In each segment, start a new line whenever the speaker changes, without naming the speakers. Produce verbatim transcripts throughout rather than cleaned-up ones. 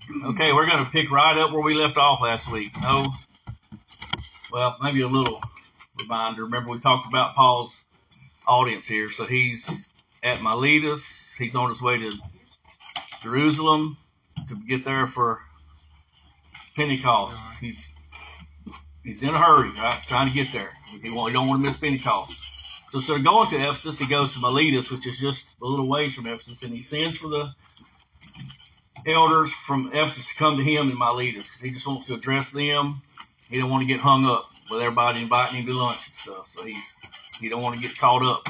Okay, we're going to pick right up where we left off last week. No, well, maybe a little reminder. Remember, we talked about Paul's audience here. So he's at Miletus. He's on his way to Jerusalem to get there for Pentecost. He's he's in a hurry, right? Trying to get there. He, won't, he don't want to miss Pentecost. So instead of going to Ephesus, he goes to Miletus, which is just a little ways from Ephesus, and he sends for the elders from Ephesus to come to him in Miletus because he just wants to address them. He don't want to get hung up with everybody inviting him to lunch and stuff. So he's he don't want to get caught up.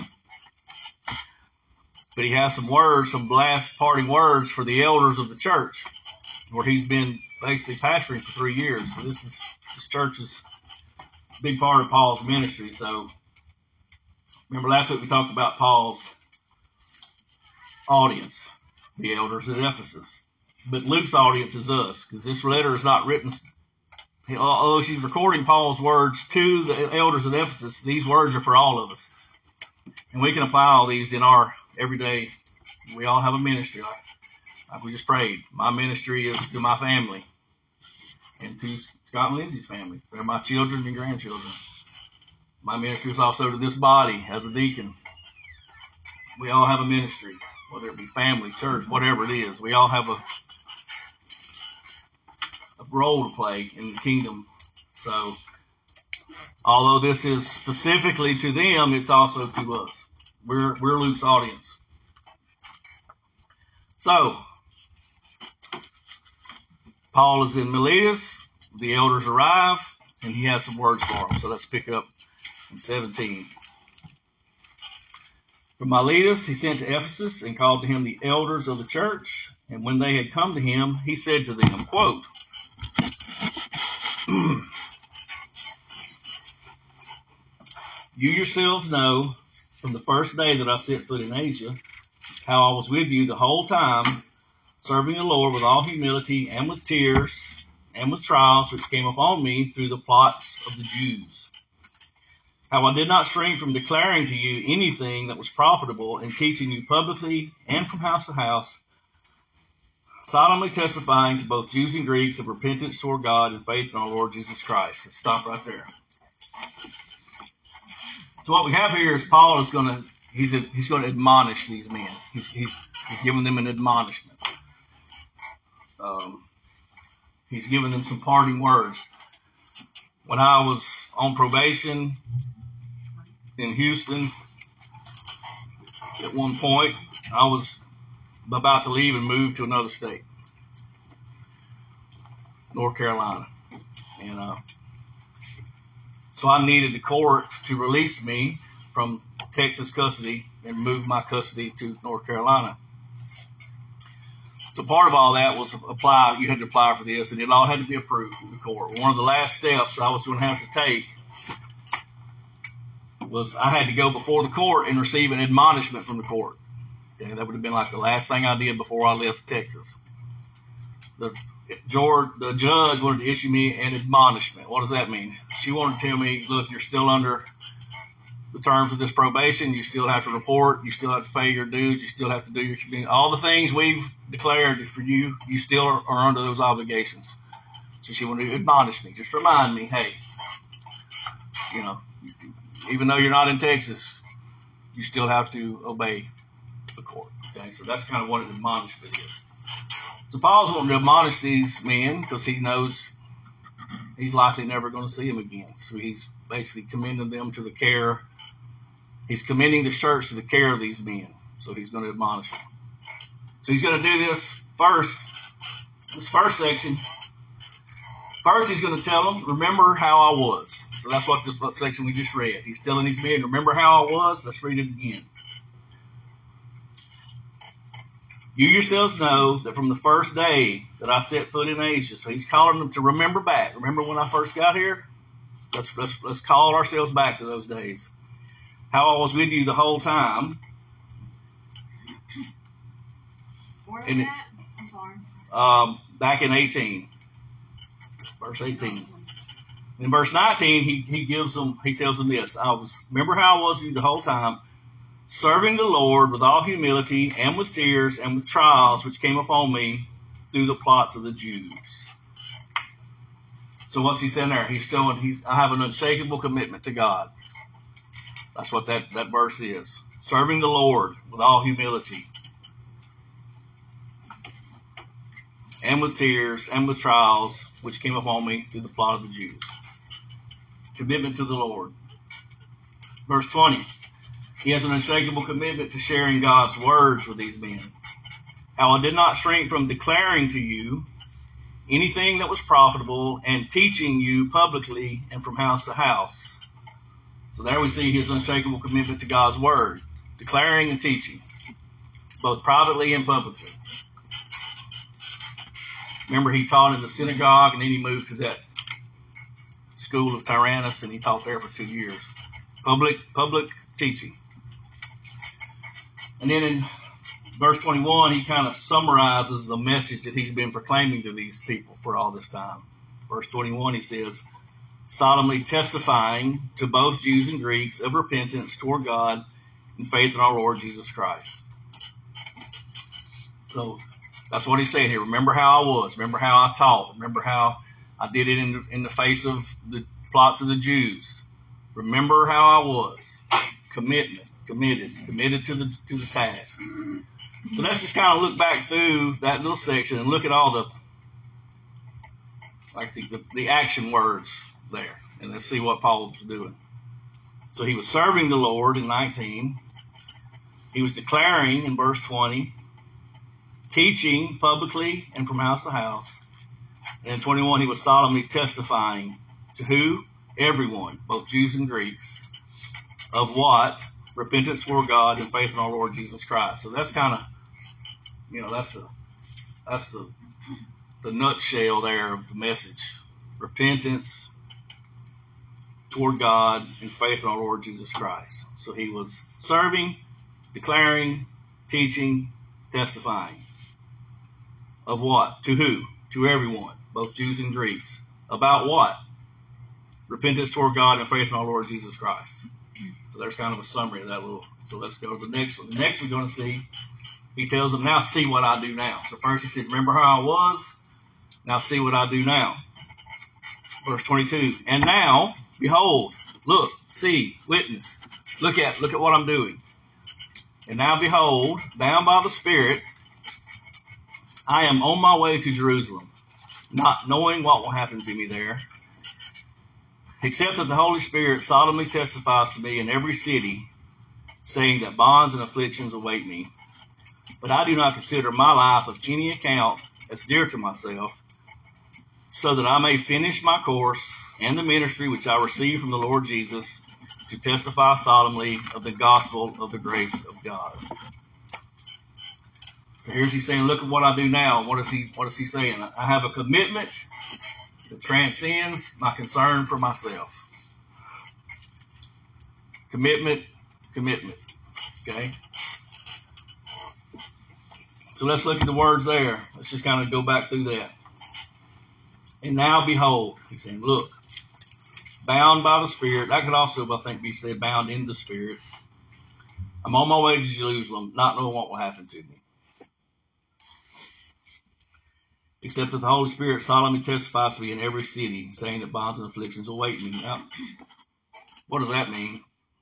But he has some words, some last parting words for the elders of the church, where he's been basically pastoring for three years. So this is this church is a big part of Paul's ministry. So remember last week we talked about Paul's audience, the elders at Ephesus. But Luke's audience is us, because this letter is not written, although she's recording Paul's words to the elders of Ephesus, these words are for all of us. And we can apply all these in our everyday. We all have a ministry, like, like we just prayed. My ministry is to my family and to Scott and Lindsay's family. They're my children and grandchildren. My ministry is also to this body as a deacon. We all have a ministry, whether it be family, church, whatever it is. We all have a a role to play in the kingdom. So, although this is specifically to them, it's also to us. We're we're Luke's audience. So, Paul is in Miletus. The elders arrive, and he has some words for them. So let's pick up in seventeen. From Miletus he sent to Ephesus and called to him the elders of the church. And when they had come to him, he said to them, quote, "You yourselves know from the first day that I set foot in Asia how I was with you the whole time, serving the Lord with all humility and with tears and with trials which came upon me through the plots of the Jews. How I did not shrink from declaring to you anything that was profitable and teaching you publicly and from house to house, solemnly testifying to both Jews and Greeks of repentance toward God and faith in our Lord Jesus Christ." Let's stop right there. So what we have here is Paul is going to he's a, he's going to admonish these men. He's he's he's giving them an admonishment. Um, he's giving them some parting words. When I was on probation in Houston, at one point I was about to leave and move to another state, North Carolina, and uh, so I needed the court to release me from Texas custody and move my custody to North Carolina. So part of all that was apply. You had to apply for this, and it all had to be approved in the court. One of the last steps I was going to have to take was I had to go before the court and receive an admonishment from the court. Okay, that would have been like the last thing I did before I left Texas. The George, the judge wanted to issue me an admonishment. What does that mean? She wanted to tell me, look, you're still under the terms of this probation. You still have to report. You still have to pay your dues. You still have to do your community. All the things we've declared for you, you still are, are under those obligations. So she wanted to admonish me, just remind me, hey, you know, even though you're not in Texas, you still have to obey the court. Okay, so that's kind of what an admonishment is. So Paul's wanting to admonish these men because he knows he's likely never going to see them again. So he's basically commending them to the care. He's commending the church to the care of these men. So he's going to admonish them. So he's going to do this first, this first section. First, he's going to tell them, remember how I was. So that's what this section we just read. He's telling these men, remember how I was? Let's read it again. You yourselves know that from the first day that I set foot in Asia, so he's calling them to remember back. Remember when I first got here? Let's, let's, let's call ourselves back to those days. How I was with you the whole time.
Where was that? I'm sorry.
Um, back in eighteen. Verse eighteen. In verse nineteen, he, he gives them, he tells them this. I was, remember how I was with you the whole time, serving the Lord with all humility and with tears and with trials which came upon me through the plots of the Jews. So what's he saying there? He's showing he's I have an unshakable commitment to God. That's what that, that verse is. Serving the Lord with all humility and with tears and with trials which came upon me through the plot of the Jews. Commitment to the Lord. Verse twenty. He has an unshakable commitment to sharing God's words with these men. How I did not shrink from declaring to you anything that was profitable and teaching you publicly and from house to house. So there we see his unshakable commitment to God's word, declaring and teaching, both privately and publicly. Remember, he taught in the synagogue, and then he moved to that school of Tyrannus, and he taught there for two years. Public, public teaching. And then in verse twenty-one, he kind of summarizes the message that he's been proclaiming to these people for all this time. Verse twenty-one, he says, solemnly testifying to both Jews and Greeks of repentance toward God and faith in our Lord Jesus Christ. So that's what he's saying here. Remember how I was. Remember how I taught. Remember how I did it in the, in the face of the plots of the Jews. Remember how I was. Commitment. Committed. Committed to the to the task. So let's just kind of look back through that little section and look at all the like the, the, the action words there. And let's see what Paul was doing. So he was serving the Lord in nineteen. He was declaring in verse twenty. Teaching publicly and from house to house. And in twenty-one, he was solemnly testifying to who? Everyone, both Jews and Greeks, of what? Repentance toward God and faith in our Lord Jesus Christ. So that's kind of, you know, that's the that's the the nutshell there of the message. Repentance toward God and faith in our Lord Jesus Christ. So he was serving, declaring, teaching, testifying. Of what? To who? To everyone, both Jews and Greeks. About what? Repentance toward God and faith in our Lord Jesus Christ. So there's kind of a summary of that little. So let's go to the next one. The next we're going to see, he tells them, now see what I do now. So first he said, remember how I was? Now see what I do now. Verse twenty-two. And now, behold, look, see, witness. Look at, look at what I'm doing. And now behold, bound by the Spirit, I am on my way to Jerusalem, not knowing what will happen to me there, except that the Holy Spirit solemnly testifies to me in every city, saying that bonds and afflictions await me. But I do not consider my life of any account as dear to myself, so that I may finish my course and the ministry which I received from the Lord Jesus, to testify solemnly of the gospel of the grace of God. So here's he saying, look at what I do now. What is he, what is he saying? I have a commitment that transcends my concern for myself. Commitment, commitment. Okay? So let's look at the words there. Let's just kind of go back through that. And now behold, he's saying, look, bound by the Spirit. That could also, I think, be said bound in the Spirit. I'm on my way to Jerusalem, not knowing what will happen to me. Except that the Holy Spirit solemnly testifies to me in every city, saying that bonds and afflictions await me. Now, what does that mean?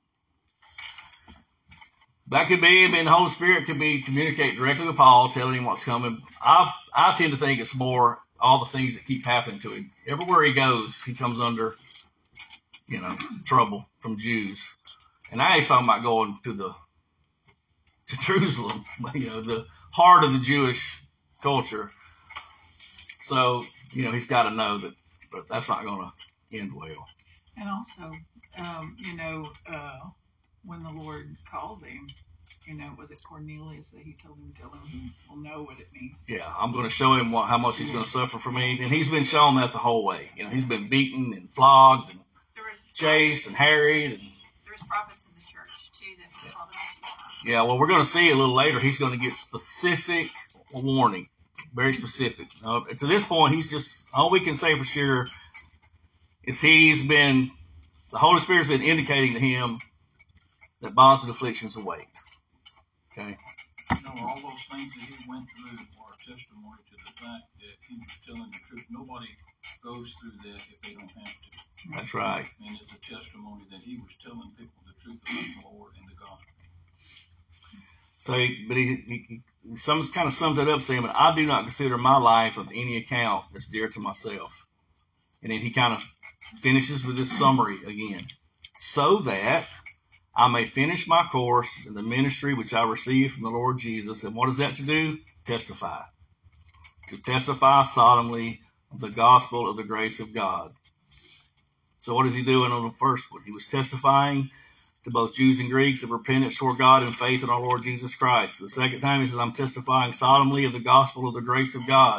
That could be, I mean, the Holy Spirit could be communicating directly with Paul, telling him what's coming. I I tend to think it's more all the things that keep happening to him. Everywhere he goes, he comes under, you know, trouble from Jews. And now he's talking about going to the to Jerusalem, you know, the heart of the Jewish culture. So, you know, he's got to know that, but that's not going to end well.
And also, um, you know, uh, when the Lord called him, you know, was it Cornelius that he told him, tell him he will know what it means?
Yeah, I'm going to show him what, how much he's going to suffer for me. And he's been shown that the whole way. You know, he's been beaten and flogged and chased and harried. And,
There's prophets in the church, too, that were called him.
yeah, well, we're going to see a little later, he's going to get specific warning. Very specific. Uh, to this point, he's just, all we can say for sure is he's been, the Holy Spirit's been indicating to him that bonds and afflictions await. Okay?
You know, all those things that he went through are a testimony to the fact that he was telling the truth. Nobody goes through that if they don't have to.
That's right.
And it's a testimony that he was telling people the truth about the Lord and the gospel.
So, he, but he, he, he some kind of sums it up saying, but I do not consider my life of any account that's dear to myself. And then he kind of finishes with this summary again. So that I may finish my course in the ministry which I received from the Lord Jesus. And what is that to do? Testify. To testify solemnly of the gospel of the grace of God. So what is he doing on the first one? He was testifying to both Jews and Greeks of repentance toward God and faith in our Lord Jesus Christ. The second time he says, I'm testifying solemnly of the gospel of the grace of God.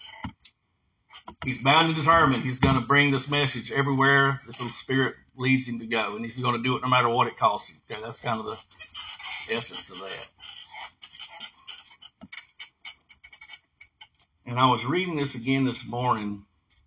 He's bound and determined he's going to bring this message everywhere that the Spirit leads him to go, and he's going to do it no matter what it costs him. Okay, that's kind of the essence of that. And I was reading this again this morning,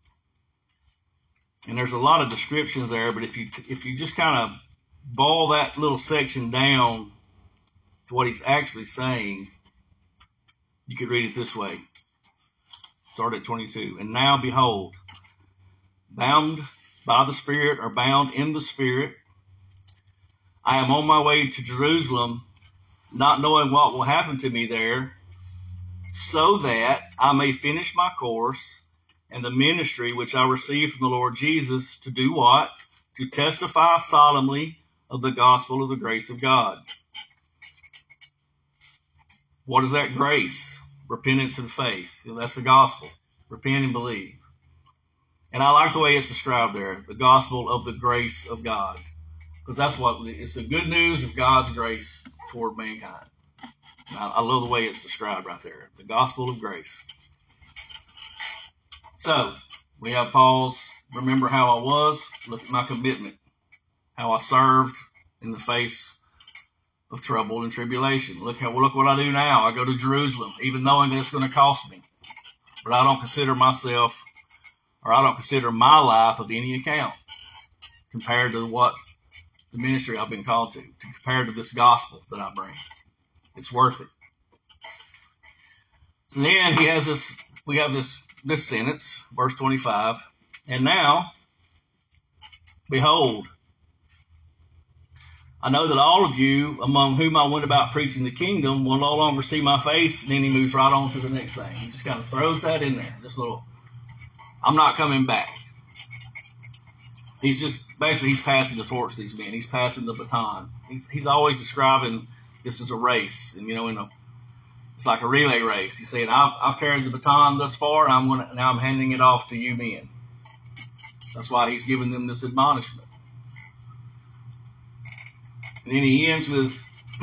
and there's a lot of descriptions there, but if you if you just kind of boil that little section down to what he's actually saying, you could read it this way. Start at twenty-two. And now, behold, bound by the Spirit, or bound in the Spirit, I am on my way to Jerusalem, not knowing what will happen to me there, so that I may finish my course and the ministry which I received from the Lord Jesus to do what? To testify solemnly of the gospel of the grace of God. What is that grace? Repentance and faith. That's the gospel. Repent and believe. And I like the way it's described there, the gospel of the grace of God. Because that's what, it's the good news of God's grace toward mankind. And I, I love the way it's described right there, the gospel of grace. So, we have Paul's, remember how I was, look at my commitment, how I served in the face of trouble and tribulation. Look how, look what I do now. I go to Jerusalem, even knowing that it's going to cost me. But I don't consider myself, or I don't consider my life of any account compared to what the ministry I've been called to, compared to this gospel that I bring. It's worth it. So then he has this, we have this, this sentence, verse twenty-five. And now, behold, I know that all of you among whom I went about preaching the kingdom will no longer see my face. And then he moves right on to the next thing. He just kind of throws that in there. This little, I'm not coming back. He's just, basically, he's passing the torch to these men. He's passing the baton. He's, he's always describing this as a race. And, you know, in a, it's like a relay race. He's saying, I've, I've carried the baton thus far, and I'm going to, now I'm handing it off to you men. That's why he's giving them this admonishment. And then he ends with,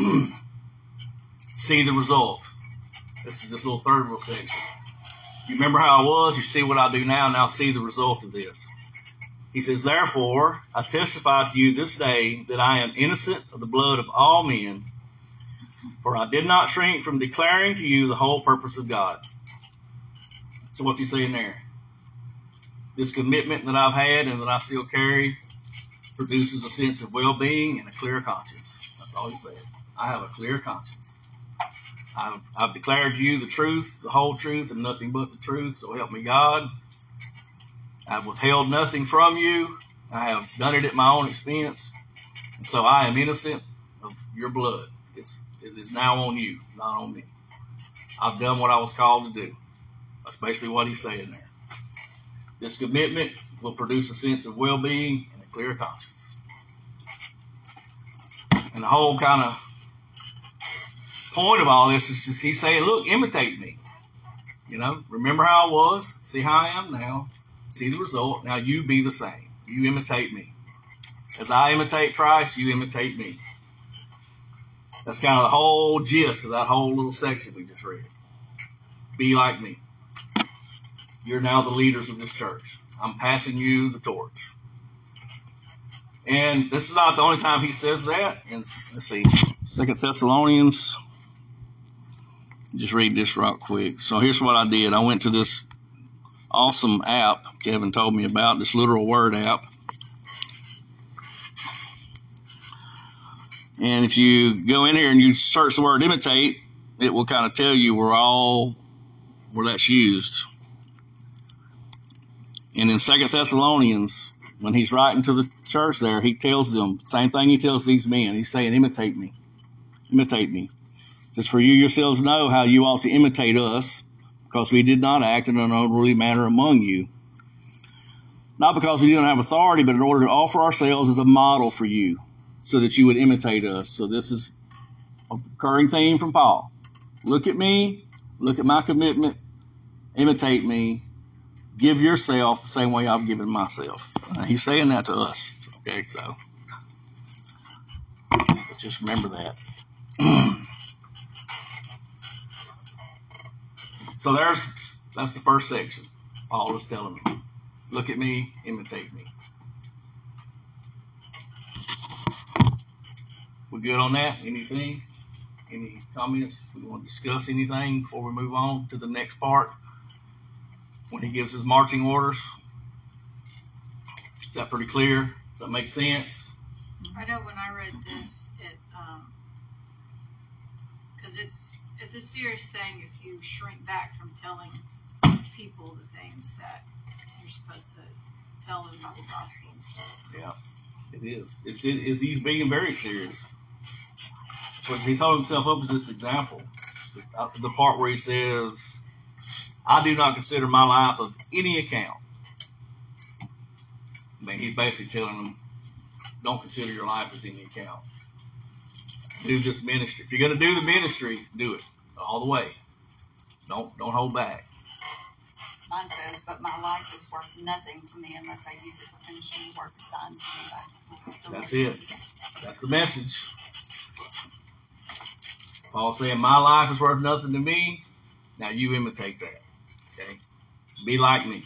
see the result. This is this little third little section. You remember how I was? You see what I do now. Now see the result of this. He says, therefore, I testify to you this day that I am innocent of the blood of all men, for I did not shrink from declaring to you the whole purpose of God. So what's he saying there? This commitment that I've had and that I still carry produces a sense of well-being and a clear conscience. That's all he said. I have a clear conscience. I've, I've declared to you the truth, the whole truth, and nothing but the truth, so help me God. I've withheld nothing from you. I have done it at my own expense. And so I am innocent of your blood. It's, it is now on you, not on me. I've done what I was called to do. That's basically what he's saying there. This commitment will produce a sense of well-being and a clear conscience. And the whole kind of point of all this is just he's saying, look, imitate me. You know, remember how I was. See how I am now. See the result. Now you be the same. You imitate me. As I imitate Christ, you imitate me. That's kind of the whole gist of that whole little section we just read. Be like me. You're now the leaders of this church. I'm passing you the torch. And this is not the only time he says that. And let's see, Second Thessalonians. Just read this real quick. So here's what I did. I went to this awesome app Kevin told me about, this literal word app. And if you go in here and you search the word imitate, it will kind of tell you where all where that's used. And in Second Thessalonians, when he's writing to the church there, he tells them, same thing he tells these men. He's saying, imitate me. Imitate me. It says, for you yourselves know how you ought to imitate us, because we did not act in an unruly manner among you. Not because we didn't have authority, but in order to offer ourselves as a model for you, so that you would imitate us. So this is a recurring theme from Paul. Look at me, look at my commitment, imitate me, give yourself the same way I've given myself. Uh, he's saying that to us. Okay, so just remember that. So there's that's the first section. Paul is telling them, look at me, imitate me. We good on that? Anything? Any comments? We want to discuss anything before we move on to the next part? When he gives his marching orders. Is that pretty clear? Does that make sense?
I know when I read this, it um, because it's it's a serious thing if you shrink back from telling people the things that you're supposed to tell them about the gospel.
Yeah, it is. It's it is he's being very serious. So he's holding himself up as this example. The part where he says, I do not consider my life of any account. I mean, he's basically telling them, don't consider your life as any account. Do this ministry. If you're going to do the ministry, do it all the way. Don't don't hold back.
Mine says, but my life is worth nothing to me unless I use it for finishing the work assigned to me by the
That's it. That's the message. Paul saying, my life is worth nothing to me. Now you imitate that. Okay? Be like me.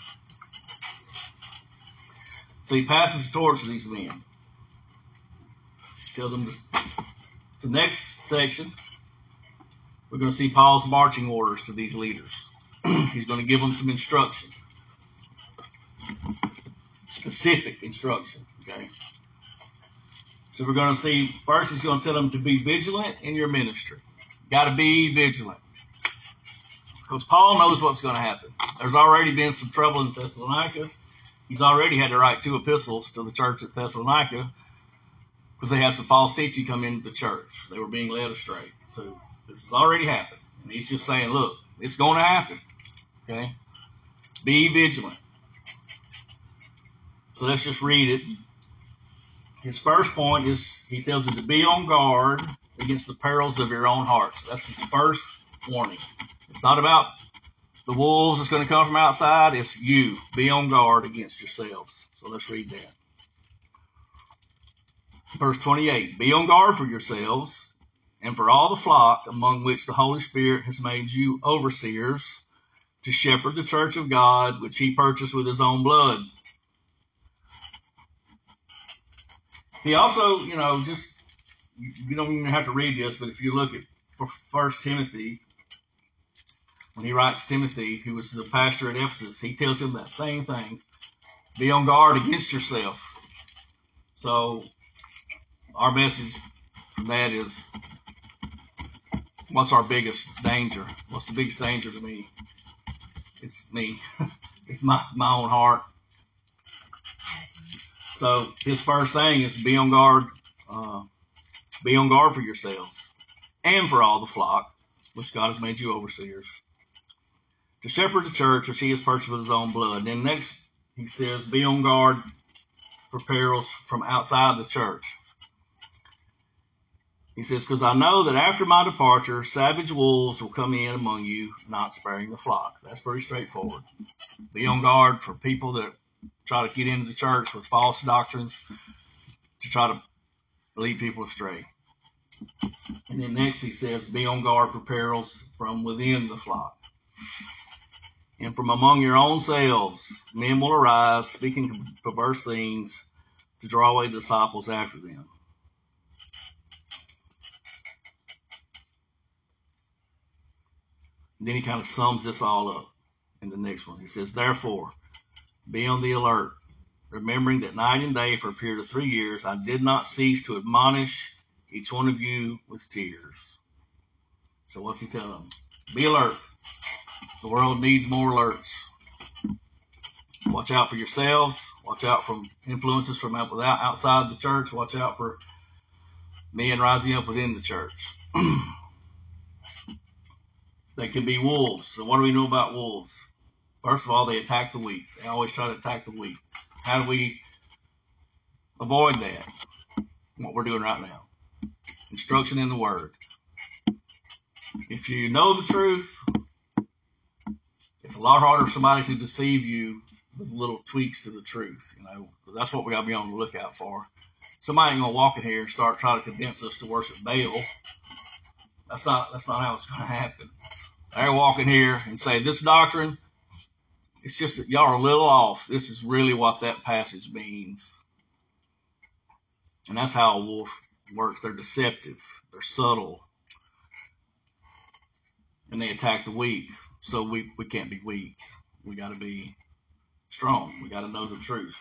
So he passes the torch to these men. Tells them to, so next section, we're going to see Paul's marching orders to these leaders. He's going to give them some instruction. Specific instruction. Okay? So we're going to see, first he's going to tell them to be vigilant in your ministry. Got to be vigilant. Because Paul knows what's going to happen. There's already been some trouble in Thessalonica. He's already had to write two epistles to the church at Thessalonica because they had some false teaching come into the church. They were being led astray. So this has already happened. And he's just saying, look, it's going to happen. Okay? Be vigilant. So let's just read it. His first point is he tells you to be on guard against the perils of your own hearts. That's his first warning. It's not about the wolves that's going to come from outside. It's you. Be on guard against yourselves. So let's read that. Verse twenty-eight. Be on guard for yourselves and for all the flock among which the Holy Spirit has made you overseers to shepherd the church of God, which he purchased with his own blood. He also, you know, just, you don't even have to read this, but if you look at First Timothy, when he writes Timothy, who was the pastor at Ephesus, he tells him that same thing. Be on guard against yourself. So our message from that is, what's our biggest danger? What's the biggest danger to me? It's me. It's my, my own heart. So his first thing is be on guard, uh, be on guard for yourselves and for all the flock, which God has made you overseers, to shepherd the church which he has purchased with his own blood. And then next he says, be on guard for perils from outside the church. He says, because I know that after my departure, savage wolves will come in among you, not sparing the flock. That's pretty straightforward. Be on guard for people that try to get into the church with false doctrines to try to lead people astray. And then next he says, be on guard for perils from within the flock. And from among your own selves, men will arise, speaking perverse things, to draw away the disciples after them. And then he kind of sums this all up in the next one. He says, therefore, be on the alert, remembering that night and day for a period of three years, I did not cease to admonish each one of you with tears. So what's he telling them? Be alert. The world needs more alerts. Watch out for yourselves. Watch out from influences from outside the church. Watch out for men rising up within the church. They can be wolves. So what do we know about wolves? First of all, they attack the weak. They always try to attack the weak. How do we avoid that? What we're doing right now. Instruction in the Word. If you know the truth, it's a lot harder for somebody to deceive you with little tweaks to the truth, you know, because that's what we got to be on the lookout for. Somebody ain't gonna walk in here and start trying to convince us to worship Baal. That's not that's not how it's gonna happen. They walk in here and say this doctrine, it's just that y'all are a little off. This is really what that passage means, and that's how a wolf works. They're deceptive. They're subtle. And they attack the weak. So we, we can't be weak. We got to be strong. We got to know the truth.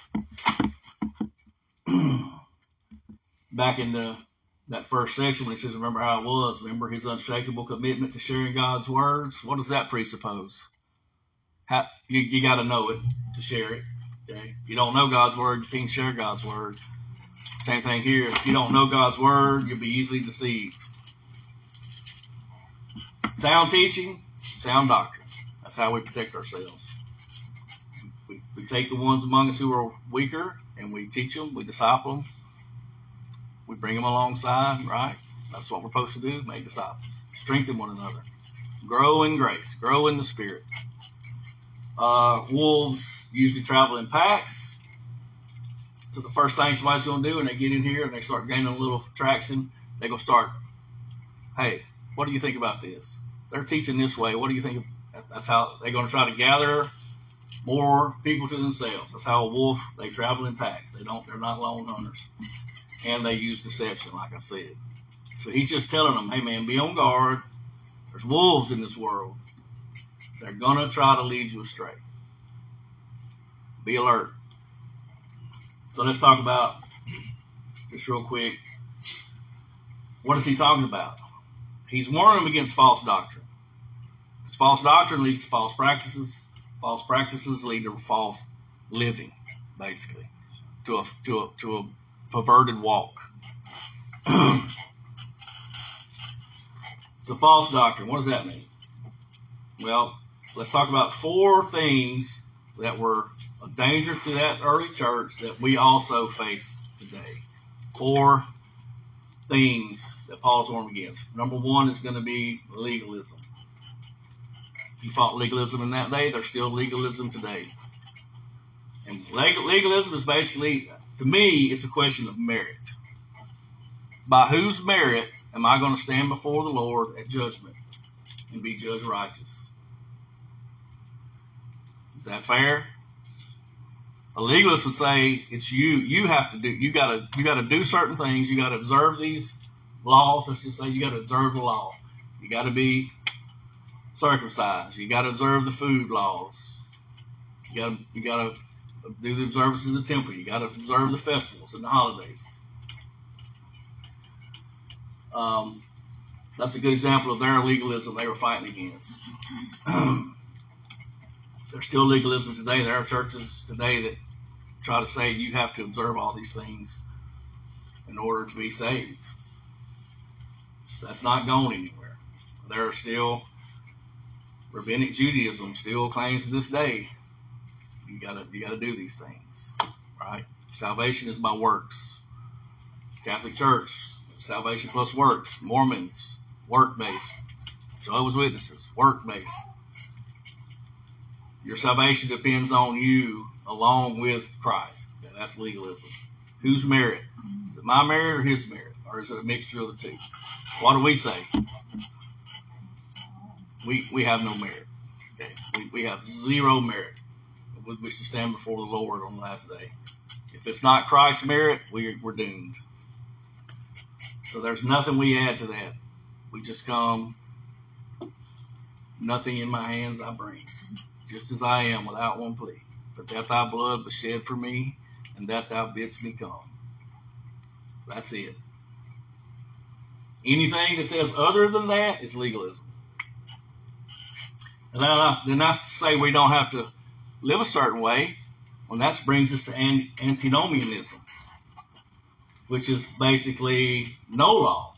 Back in the, that first section when it says, remember how it was, remember his unshakable commitment to sharing God's words. What does that presuppose? How, you you got to know it to share it. Okay? If you don't know God's word, you can't share God's word. Same thing here. If you don't know God's word, you'll be easily deceived. Sound teaching, sound doctrine. That's how we protect ourselves. We, we take the ones among us who are weaker and we teach them, we disciple them, we bring them alongside, right? That's what we're supposed to do, make disciples. Strengthen one another. Grow in grace. Grow in the Spirit. Uh, wolves usually travel in packs. So the first thing somebody's going to do when they get in here and they start gaining a little traction, they're going to start, hey, what do you think about this? They're teaching this way. What do you think? That's how they're going to try to gather more people to themselves. That's how a wolf, they travel in packs. They don't, they're not lone hunters. And they use deception, like I said. So he's just telling them, hey man, be on guard. There's wolves in this world. They're going to try to lead you astray. Be alert. So let's talk about, just real quick, what is he talking about? He's warning them against false doctrine. Because false doctrine leads to false practices. False practices lead to false living, basically, to a to a to a perverted walk. So false doctrine, what does that mean? Well, let's talk about four things that were a danger to that early church that we also face today. Four things that Paul's warning against. Number one is going to be legalism. He fought legalism in that day. There's still legalism today. And legalism is basically, to me, it's a question of merit. By whose merit am I going to stand before the Lord at judgment and be judged righteous? Is that fair? A legalist would say it's you. You have to do. You got to. You got to do certain things. You got to observe these laws. Let's just say you got to observe the law. You got to be circumcised. You got to observe the food laws. You got to. You got to do the observances of the temple. You got to observe the festivals and the holidays. Um, that's a good example of their legalism they were fighting against. There's still legalism today. There are churches today that try to say you have to observe all these things in order to be saved. That's not going anywhere. There are still rabbinic Judaism still claims to this day you gotta you gotta do these things, right? Salvation is by works. Catholic Church, salvation plus works. Mormons, work-based. Jehovah's Witnesses, work-based. Your salvation depends on you along with Christ. Okay, that's legalism. Whose merit? Is it my merit or his merit? Or is it a mixture of the two? What do we say? We we have no merit. Okay, we, we have zero merit with which to stand before the Lord on the last day. If it's not Christ's merit, we, we're doomed. So there's nothing we add to that. We just come, nothing in my hands I bring, just as I am without one plea. But that thy blood was shed for me, and that thou bidst me come. That's it. Anything that says other than that is legalism. And then I, then I say we don't have to live a certain way. Well, that brings us to antinomianism, which is basically no law.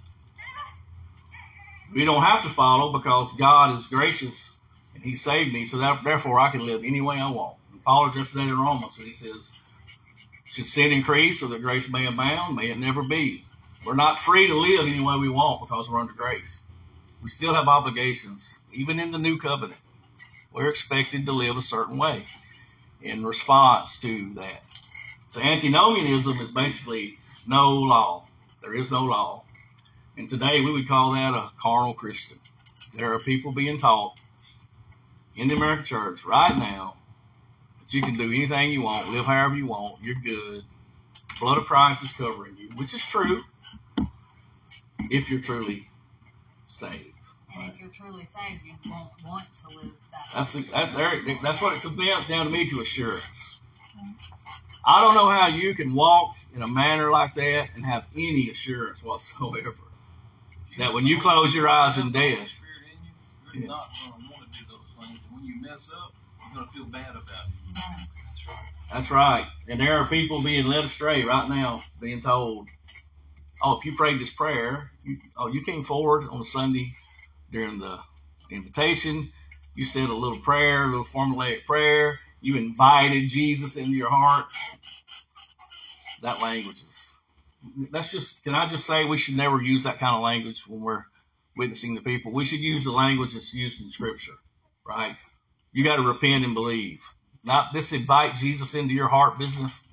We don't have to follow because God is gracious and He saved me, so that, therefore I can live any way I want. And Paul addresses that in Romans when he says, should sin increase so that grace may abound? May it never be. We're not free to live any way we want because we're under grace. We still have obligations, even in the new covenant. We're expected to live a certain way in response to that. So antinomianism is basically no law. There is no law. And today we would call that a carnal Christian. There are people being taught in the American church right now that you can do anything you want, live however you want, you're good. The blood of Christ is covering you, which is true if you're truly saved.
And if you're truly saved, you won't want to live that
That's the,
way.
that, there, that's what it comes down, down to me to assurance. I don't know how you can walk in a manner like that and have any assurance whatsoever that when you close your eyes in death,
you're not going to want to do those things. And when you mess up, you're going to feel bad about it.
That's right.
That's right. And there are people being led astray right now, being told, oh, if you prayed this prayer, you, oh, you came forward on a Sunday during the invitation, you said a little prayer, a little formulaic prayer, you invited Jesus into your heart. That language is, that's just, can I just say we should never use that kind of language when we're witnessing the people. We should use the language that's used in Scripture, right? You got to repent and believe. Not this invite Jesus into your heart business.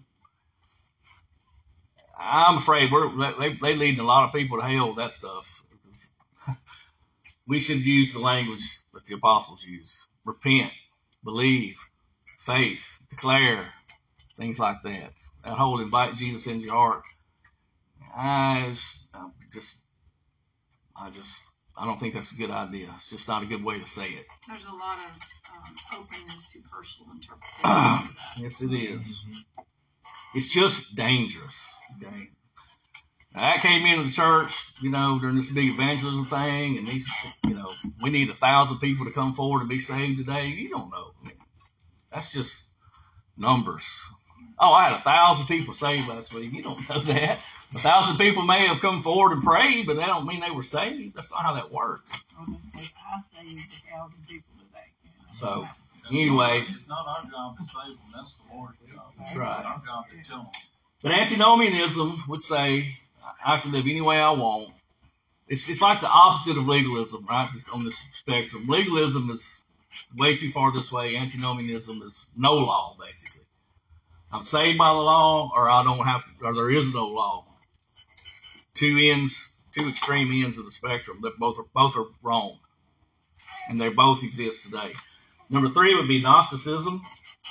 I'm afraid we're they, they leading a lot of people to hell with that stuff. We should use the language that the apostles use. Repent, believe, faith, declare, things like that. That whole invite Jesus into your heart. I just, I just, I don't think that's a good idea. It's just not a good way to say it.
There's a lot of um, openness to personal interpretation.
Yes, it is. It's just dangerous. Okay. Now, I came into the church, you know, during this big evangelism thing, and these, you know, we need a thousand people to come forward and be saved today. You don't know. That's just numbers. Oh, I had a thousand people saved last week. You don't know that. A thousand people may have come forward and prayed, but that don't mean they were saved. That's not how that works.
Or they say, I saved a thousand people today. You know?
So,
That's
anyway.
Not, it's not our job to save them. That's the Lord's job.
That's right.
It's our job to tell them.
But antinomianism would say, I can live any way I want. It's it's like the opposite of legalism, right? It's on this spectrum. Legalism is way too far this way. Antinomianism is no law, basically. I'm saved by the law, or I don't have to, or there is no law. Two ends, two extreme ends of the spectrum. That both are both are wrong, and they both exist today. Number three would be Gnosticism.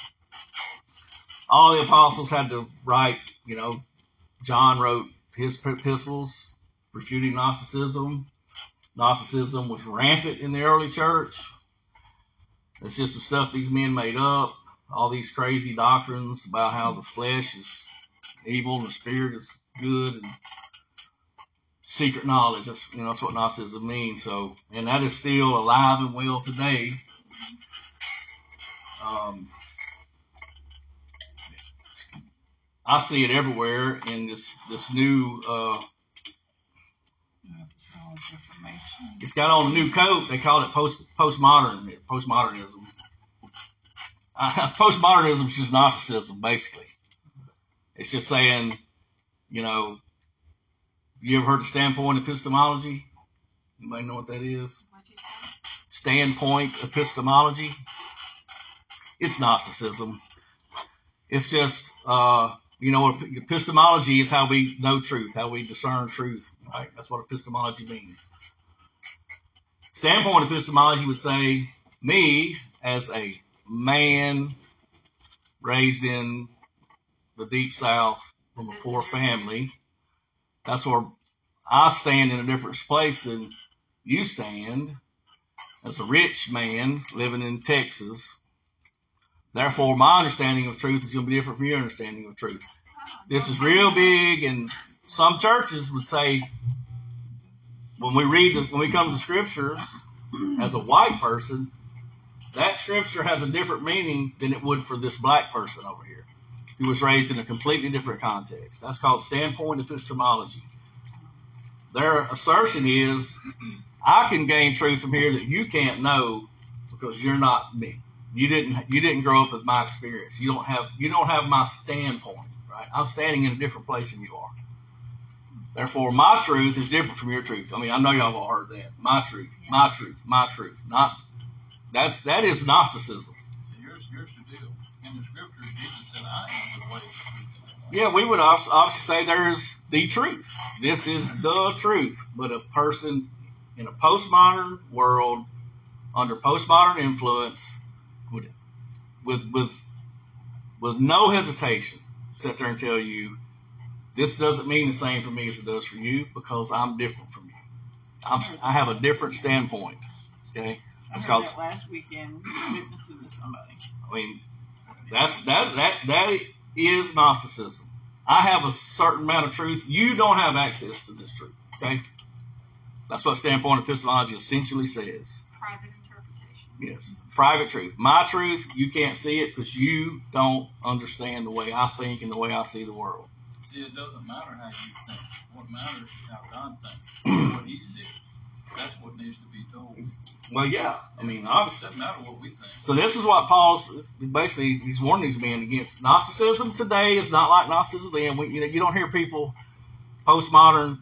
All the apostles had to write, you know, John wrote his epistles refuting Gnosticism. Gnosticism was rampant in the early church. It's just the stuff these men made up. All these crazy doctrines about how the flesh is evil and the spirit is good, and secret knowledge. That's, you know, that's what Gnosticism means. So, and that is still alive and well today. Um, I see it everywhere in this this new. Uh, it's got on a new coat. They call it post postmodern postmodernism. Uh, postmodernism is just Gnosticism, basically. It's just saying, you know, you ever heard of standpoint epistemology? Anybody know what that is?
What'd you say?
Standpoint epistemology. It's Gnosticism. It's just, uh, you know, epistemology is how we know truth, how we discern truth, right? That's what epistemology means. Standpoint epistemology would say, me as a man raised in the deep South from a poor family, that's where I stand in a different place than you stand as a rich man living in Texas. Therefore, my understanding of truth is going to be different from your understanding of truth. This is real big, and some churches would say when we read, the, when we come to the scriptures, as a white person, that scripture has a different meaning than it would for this black person over here, who was raised in a completely different context. That's called standpoint epistemology. Their assertion is, I can gain truth from here that you can't know because you're not me. You didn't you didn't grow up with my experience. You don't have you don't have my standpoint, right? I'm standing in a different place than you are. Therefore, my truth is different from your truth. I mean, I know y'all have all heard that. My truth, yeah. my truth, my truth. Not that's that is Gnosticism.
So here's here's the deal. In the scriptures, Jesus said, "I am the way."
Yeah, we would obviously say there's the truth. This is the truth. But a person in a postmodern world, under postmodern influence, would, with with with no hesitation, sit there and tell you, this doesn't mean the same for me as it does for you because I'm different from you. I'm, I have a different standpoint. Okay,
that's called. That last weekend, witnessing to somebody.
I mean, that's that that that is Gnosticism. I have a certain amount of truth. You don't have access to this truth. Okay, that's what standpoint epistemology essentially says.
Private interpretation.
Yes, private truth. My truth, you can't see it because you don't understand the way I think and the way I see the world.
See, it doesn't matter how you think. What matters is how God thinks. What He says. That's what needs to be told.
Well, yeah. I mean, obviously.
It doesn't matter what we think.
So this is what Paul's basically, he's warning these men against. Gnosticism today is not like Gnosticism then. We, you know, you don't hear people, postmodern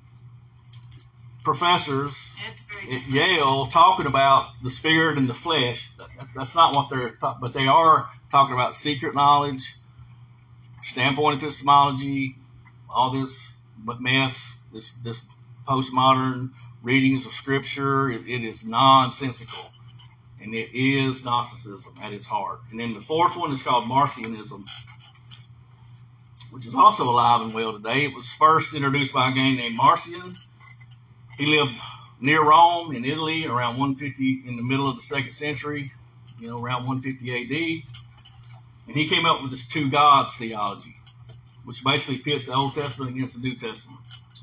professors at Yale, talking about the spirit and the flesh. That's not what they're talking, but they are talking about secret knowledge, standpoint epistemology, all this but mess, this this postmodern readings of scripture. It, it is nonsensical, and it is Gnosticism at its heart. And then the fourth one is called Marcionism, which is also alive and well today. It was first introduced by a guy named Marcion. He lived near Rome in Italy around one fifty, in the middle of the second century, you know, around one fifty A D. And he came up with this two gods theology, which basically pits the Old Testament against the New Testament.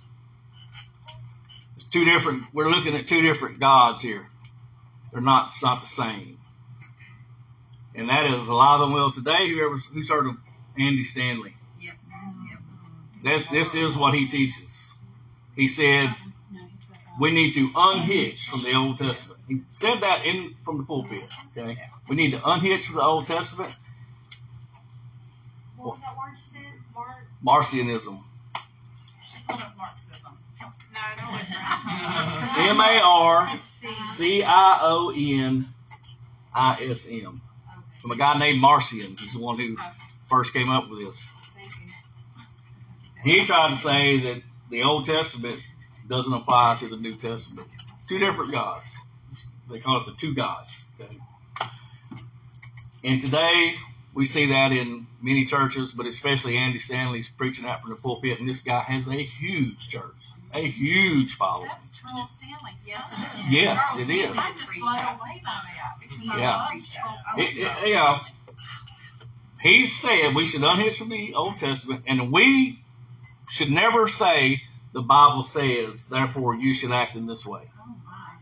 It's two different, we're looking at two different gods here. They're not, it's not the same. And that is alive and well today. Whoever, who's heard of Andy Stanley?
Yes.
That, this is what he teaches. He said, we need to unhitch from the Old Testament. He said that in from the pulpit. Okay, we need to unhitch from the Old Testament.
What was that word you said? Mar-
Marcionism.
She called it Marxism.
No, it's different.
M A R C I O N I S M. From a guy named Marcion. He's the one who first came up with this. He tried to say that the Old Testament doesn't apply to the New Testament. Two different gods. They call it the two gods. Okay? And today, we see that in many churches, but especially Andy Stanley's preaching out from the pulpit, and this guy has a huge church, a huge following.
That's Charles Stanley.
Yes, it is.
Yes,
Charles
it
Stanley
is.
I just blown away by that because I
Yeah.
love Charles
It,
Stanley.
it, you know, he said we should unhitch from the Old Testament, and we should never say the Bible says, therefore you should act in this way.
Oh my.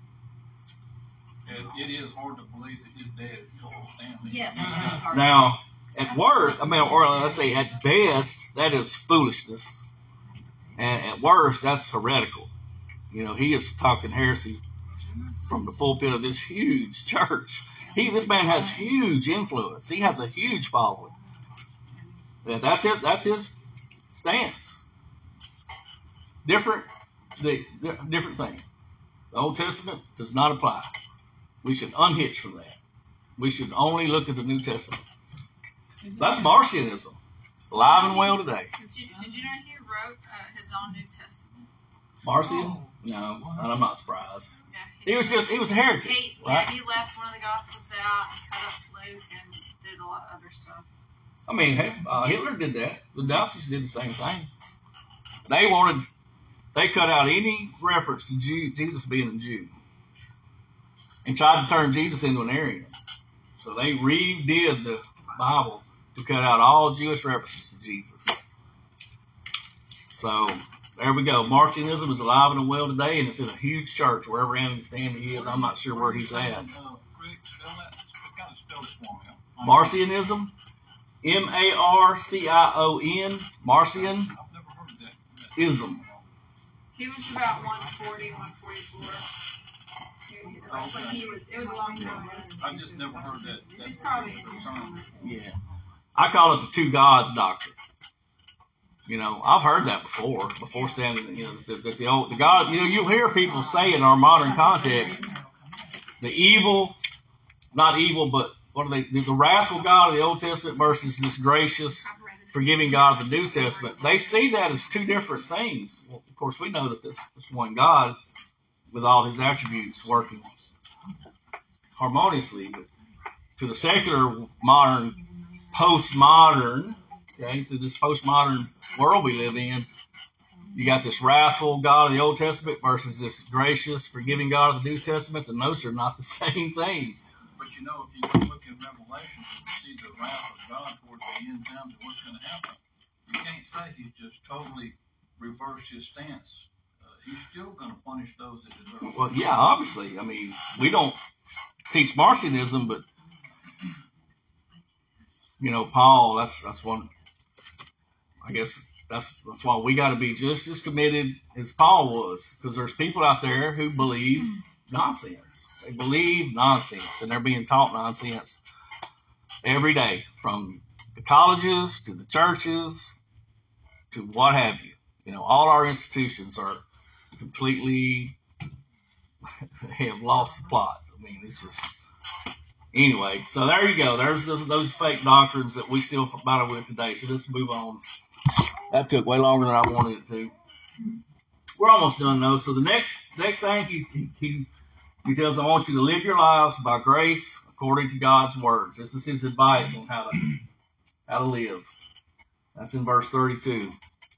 It, it is hard to believe that his dad is Charles Stanley.
Yeah, that's hard.
Now, at worst, I mean, or let's say at best, that is foolishness. And at worst, that's heretical. You know, he is talking heresy from the pulpit of this huge church. He, this man has huge influence. He has a huge following. Yeah, that's it. That's his stance. Different, the, the different thing. The Old Testament does not apply. We should unhitch from that. We should only look at the New Testament. That's Marcionism, alive and well today.
Did you, did you know he wrote uh, his own New Testament?
Marcion? No, I'm not surprised.
Yeah,
He was just, he was a heretic,
He,
right?
yeah, he left one of the Gospels out and cut up Luke and did a lot of other stuff.
I mean, uh, Hitler did that. The Nazis did the same thing. They wanted, they cut out any reference to Jew, Jesus being a Jew and tried to turn Jesus into an Aryan. So they redid the Bible to cut out all Jewish references to Jesus. So there we go. Marcionism is alive and well today, and it's in a huge church wherever Anthony Stanley is. I'm not sure where he's at.
Uh, Greg, spell that. Kind of spell it for me.
Marcionism, M A R C I O N, Marcion.
I've never heard of that. that.
Ism.
He was about one forty, one forty-four. Like when he was, it was a long time ago.
I've just never heard that. that
He's probably in there
term.
somewhere.
Yeah. I call it the two gods doctrine. You know, I've heard that before, before standing, you know, that the, the old, the God, you know, you'll hear people say in our modern context, the evil, not evil, but what are they, the, the wrathful God of the Old Testament versus this gracious, forgiving God of the New Testament. They see that as two different things. Well, of course, we know that this is one God with all his attributes working harmoniously. But to the secular, modern, postmodern, okay, to this postmodern world we live in, you got this wrathful God of the Old Testament versus this gracious, forgiving God of the New Testament, and those are not the same thing.
But you know, if you look in Revelation and see the wrath of God towards the end times of what's going to happen, you can't say he's just totally reversed his stance. Uh, he's still going to punish those that deserve it.
Well, yeah, obviously. I mean, we don't teach Marcionism, but you know, Paul, that's that's one. I guess that's that's why we got to be just as committed as Paul was, because there's people out there who believe nonsense. They believe nonsense, and they're being taught nonsense every day, from the colleges to the churches to what have you. You know, all our institutions are completely they have lost the plot. I mean, it's just. Anyway, so there you go. There's those, those fake doctrines that we still battle with today. So let's move on. That took way longer than I wanted it to. We're almost done though. So the next next thing he, he, he tells, I want you to live your lives by grace according to God's words. This is his advice on how to how to live. That's in verse thirty-two.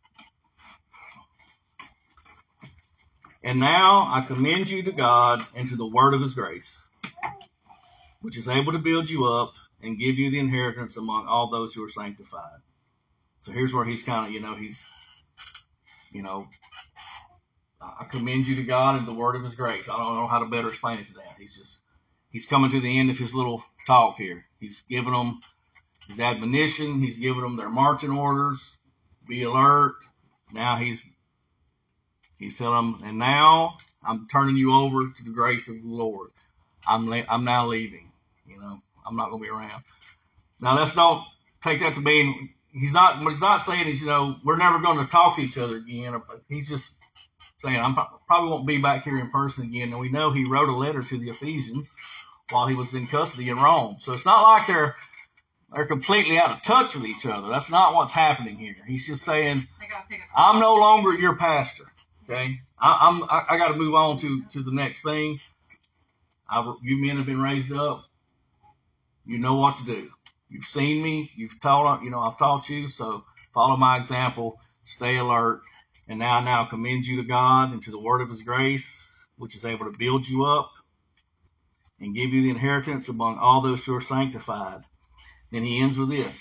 And now I commend you to God and to the word of his grace, which is able to build you up and give you the inheritance among all those who are sanctified. So here's where he's kind of, you know, he's, you know, I commend you to God and the word of his grace. I don't know how to better explain it to that. He's just, he's coming to the end of his little talk here. He's giving them his admonition. He's giving them their marching orders. Be alert. Now he's, he's telling them, and now I'm turning you over to the grace of the Lord. I'm, I'm now leaving, you know. I'm not going to be around. Now, let's don't take that to mean he's not. What he's not saying is, you know, we're never going to talk to each other again. He's just saying I probably won't be back here in person again. And we know he wrote a letter to the Ephesians while he was in custody in Rome. So it's not like they're they're completely out of touch with each other. That's not what's happening here. He's just saying, I'm no longer your pastor. Okay, I, I'm I, I got to move on to to the next thing. I've, you men have been raised up. You know what to do. You've seen me. You've taught, you know, I've taught you. So follow my example. Stay alert. And now, now commend you to God and to the word of his grace, which is able to build you up and give you the inheritance among all those who are sanctified. Then he ends with this.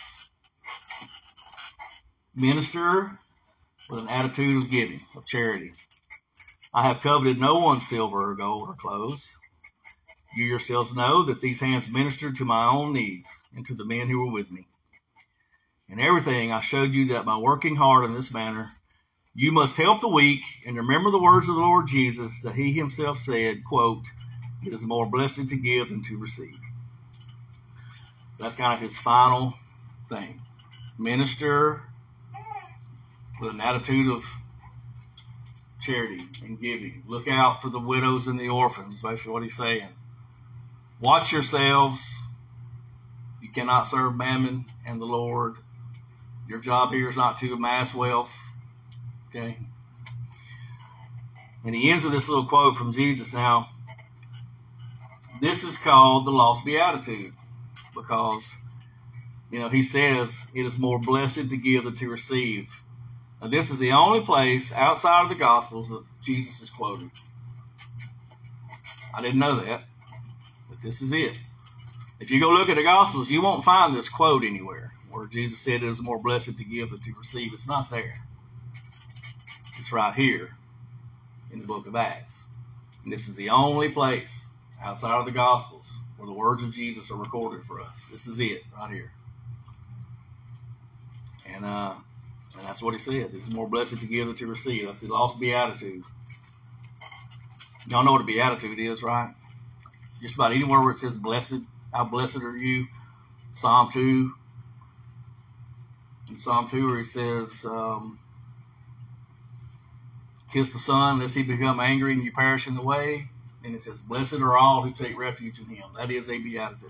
Minister with an attitude of giving, of charity. I have coveted no one's silver or gold or clothes. You yourselves know that these hands ministered to my own needs and to the men who were with me. In everything, I showed you that by working hard in this manner, you must help the weak and remember the words of the Lord Jesus that he himself said, quote, it is more blessed to give than to receive. That's kind of his final thing. Minister with an attitude of charity and giving. Look out for the widows and the orphans, basically what he's saying. Watch yourselves. You cannot serve Mammon and the Lord. Your job here is not to amass wealth. Okay? And he ends with this little quote from Jesus. Now, this is called the lost beatitude because, you know, he says it is more blessed to give than to receive. Now, this is the only place outside of the Gospels that Jesus is quoted. I didn't know that, but this is it. If you go look at the Gospels, you won't find this quote anywhere where Jesus said it is more blessed to give than to receive. It's not there. It's right here in the book of Acts. And this is the only place outside of the Gospels where the words of Jesus are recorded for us. This is it right here. And uh, and that's what he said. It's more blessed to give than to receive. That's the lost beatitude. Y'all know what a beatitude is, right? Just about anywhere where it says blessed, how blessed are you? Psalm two. In Psalm two where he says, um, kiss the Son lest he become angry and you perish in the way. And it says, blessed are all who take refuge in him. That is a beatitude.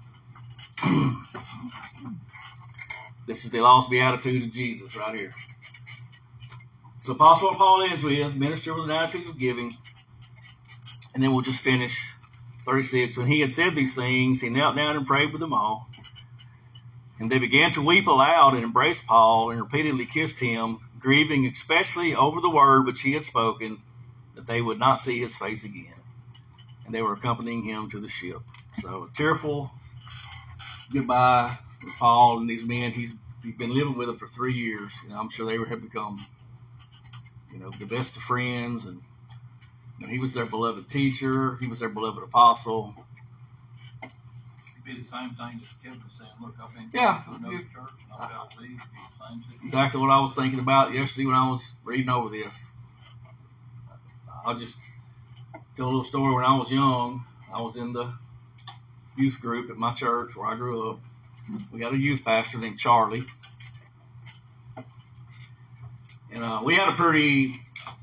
This is the lost beatitude of Jesus right here. So Apostle Paul ends with, minister with an attitude of giving. And then we'll just finish thirty-six. When he had said these things, he knelt down and prayed with them all. And they began to weep aloud and embraced Paul and repeatedly kissed him, grieving especially over the word which he had spoken, that they would not see his face again. And they were accompanying him to the ship. So a tearful goodbye to Paul and these men. He's, he's been living with them for three years. And I'm sure they have become, you know, the best of friends. And you know, he was their beloved teacher. He was their beloved apostle.
It'd be the same thing that Kevin was saying. Look, I've been
Yeah.
to another church and I'm about to leave. It'd be the same situation.
Exactly what I was thinking about yesterday when I was reading over this. I'll just tell a little story. When I was young, I was in the youth group at my church where I grew up. We got a youth pastor named Charlie. And uh, we had a pretty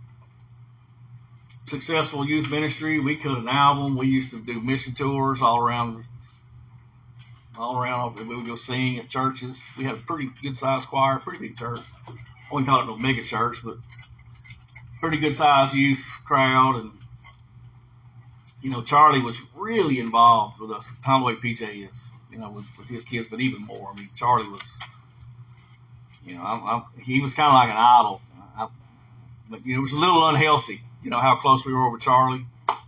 successful youth ministry. We cut an album. We used to do mission tours all around, all around. We would go sing at churches. We had a pretty good sized choir, pretty big church. I wouldn't call it no mega church, but pretty good sized youth crowd. And, you know, Charlie was really involved with us, kind of the way P J is, you know, with, with his kids, but even more. I mean, Charlie was, you know, I, I, he was kind of like an idol. I, but, you know, it was a little unhealthy, you know, how close we were with Charlie.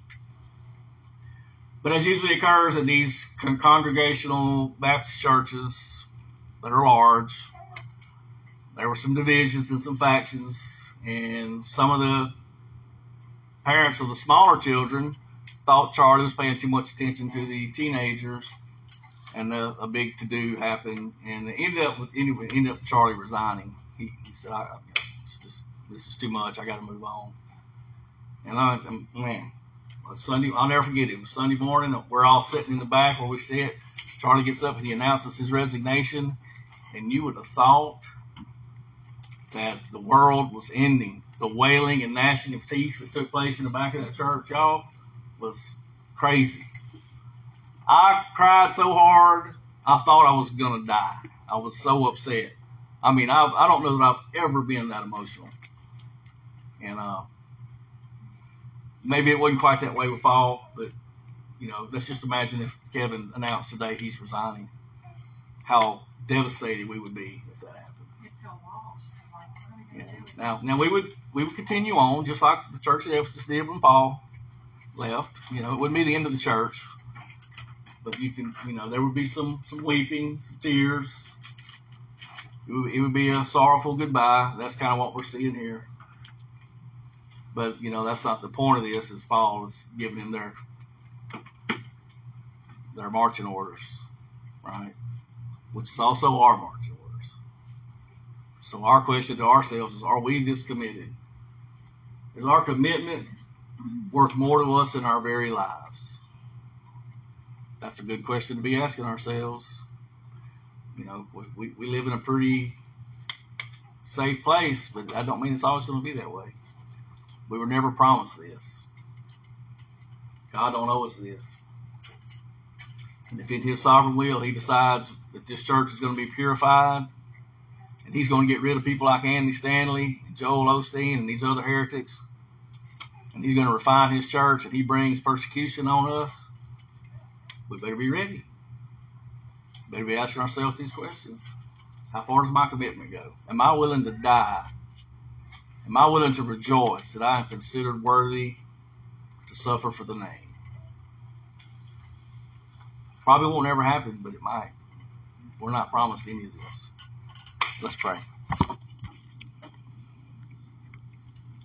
But as usually occurs in these con- congregational Baptist churches that are large, there were some divisions and some factions, and some of the parents of the smaller children thought Charlie was paying too much attention to the teenagers, and a, a big to-do happened, and it ended up with anyway, ended up with Charlie resigning. He, he said, I, I, it's just, "This is too much. I got to move on." And I, man, Sunday, I'll never forget it. It was Sunday morning. We're all sitting in the back where we sit. Charlie gets up and he announces his resignation, and you would have thought that the world was ending. The wailing and gnashing of teeth that took place in the back of that church, y'all, was crazy. I cried so hard, I thought I was going to die. I was so upset. I mean, I, I don't know that I've ever been that emotional. And uh, maybe it wasn't quite that way with Paul, but, you know, let's just imagine if Kevin announced today he's resigning, how devastated we would be if that happened.
It felt lost. Like, what are we
Yeah.
going to do with
Now, now we would we would continue on just like the church at Ephesus did when Paul left. You know, it wouldn't be the end of the church, but you can, you know, there would be some some weeping, some tears. It would, it would be a sorrowful goodbye. That's kind of what we're seeing here. But you know, that's not the point of this. Is Paul is giving them their their marching orders, right? Which is also our marching orders. So our question to ourselves is: are we this committed? Is our commitment worth more to us than our very lives? That's a good question to be asking ourselves. You know, we, we live in a pretty safe place, but that don't mean it's always going to be that way. We were never promised this. God don't owe us this. And if in his sovereign will he decides that this church is going to be purified, and he's going to get rid of people like Andy Stanley and Joel Osteen and these other heretics, and he's going to refine his church, and he brings persecution on us, we better be ready. We better be asking ourselves these questions. How far does my commitment go? Am I willing to die? Am I willing to rejoice that I am considered worthy to suffer for the name? Probably won't ever happen, but it might. We're not promised any of this. Let's pray.